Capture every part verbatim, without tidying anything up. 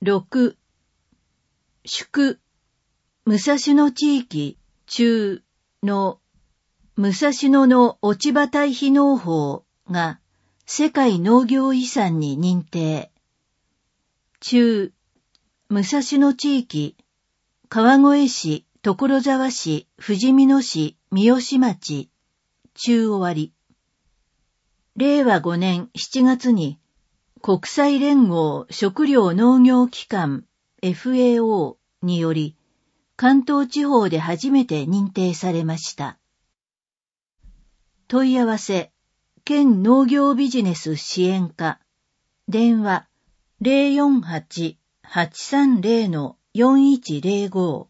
ろく、宿、武蔵野地域中の武蔵野の落葉堆肥農法が世界農業遺産に認定。中、武蔵野地域、川越市、所沢市、富士見野市、三好町、中終わり。れいわごねんしちがつに国際連合食糧農業機関 エフエーオー により関東地方で初めて認定されました。問い合わせ、県農業ビジネス支援課、電話 ゼロよんはち はちさんゼロ よんいちゼロご。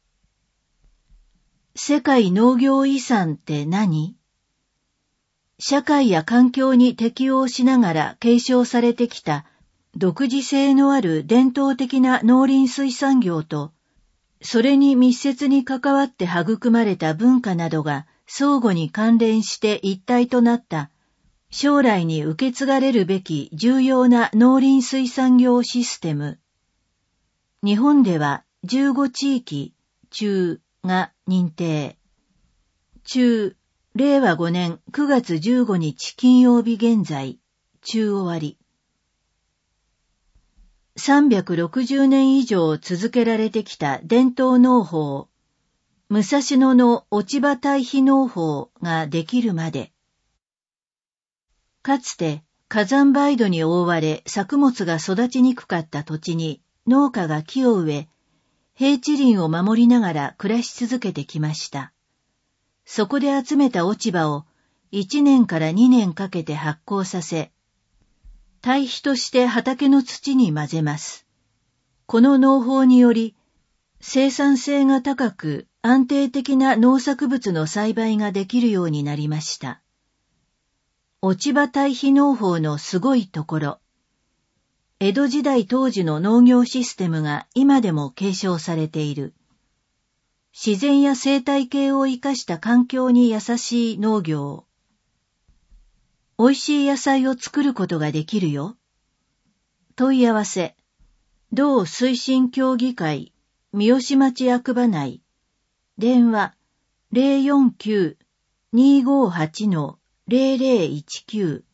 世界農業遺産って何？社会や環境に適応しながら継承されてきた独自性のある伝統的な農林水産業と、それに密接に関わって育まれた文化などが相互に関連して一体となった将来に受け継がれるべき重要な農林水産業システム。日本ではじゅうご地域中が認定。中、れいわごねんくがつじゅうごにち金曜日現在、中終わり。さんびゃくろくじゅうねん以上続けられてきた伝統農法、武蔵野の落葉堆肥農法ができるまで。かつて火山灰土に覆われ作物が育ちにくかった土地に農家が木を植え、平地林を守りながら暮らし続けてきました。そこで集めた落ち葉をいちねんからにねんかけて発酵させ、堆肥として畑の土に混ぜます。この農法により、生産性が高く安定的な農作物の栽培ができるようになりました。落ち葉堆肥農法のすごいところ、江戸時代当時の農業システムが今でも継承されている。自然や生態系を生かした環境に優しい農業。美味しい野菜を作ることができるよ。問い合わせ、同推進協議会、三好町役場内、電話 ゼロよんきゅう にーごーはち ゼロゼロいちきゅう。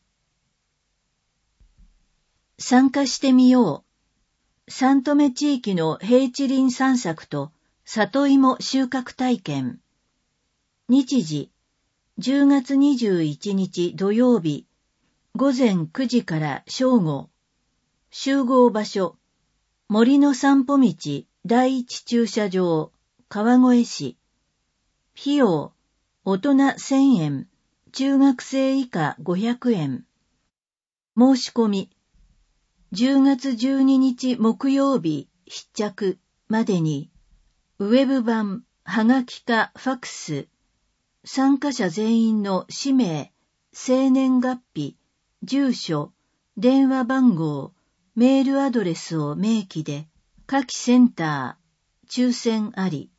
参加してみよう。三富地域の平地林散策と里芋収穫体験。日時、じゅうがつにじゅういちにち土曜日、ごぜんくじから正午。集合場所、森の散歩道第一駐車場、川越市。費用、大人せんえん、中学生以下ごひゃくえん。申し込み、じゅうがつじゅうににち木曜日必着までに、ウェブ版、はがきかファクス、参加者全員の氏名、生年月日、住所、電話番号、メールアドレスを明記で、下記センター、抽選あり。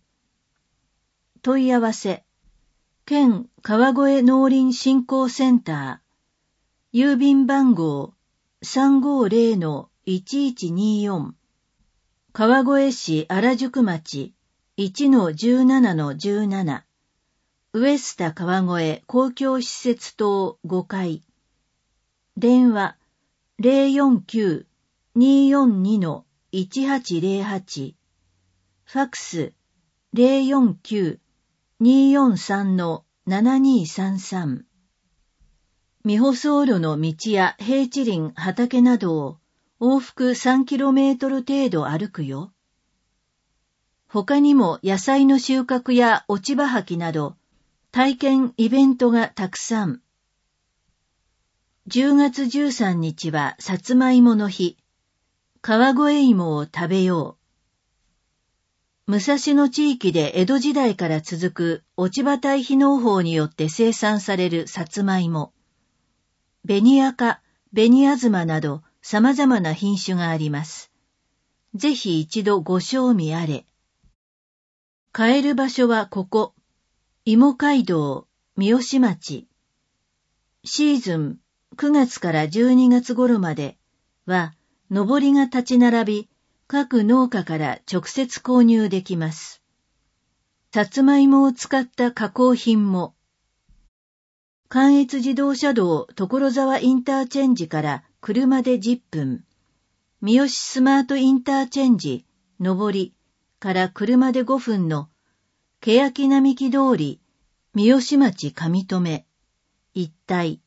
問い合わせ、県川越農林振興センター、郵便番号 さんごーぜろ いちいちにーよん、川越市原宿町 いちのじゅうななのじゅうなな、ウエスタ川越公共施設棟ごかい、電話 ゼロよんきゅう にーよんにのいちはちゼロはち、ファクス ゼロよんきゅう にーよんさんのななにーさんさん。未舗装路の道や平地林、畑などを往復さんキロメートル程度歩くよ。他にも野菜の収穫や落ち葉掃きなど体験イベントがたくさん。じゅうがつじゅうさんにちはさつまいもの日。川越芋を食べよう。武蔵野地域で江戸時代から続く落ち葉堆肥農法によって生産されるさつまいも。紅赤、紅あずまなど様々な品種があります。ぜひ一度ご賞味あれ。買える場所はここ、芋街道、三好町。シーズンくがつからじゅうにがつ頃までは、のぼりが立ち並び、 各農家から直接購入できます。さつまいもを使った加工品も、関越自動車道所沢インターチェンジから車でじゅっぷん、三好スマートインターチェンジ上りから車でごふんの欅並木通り三好町上留一帯。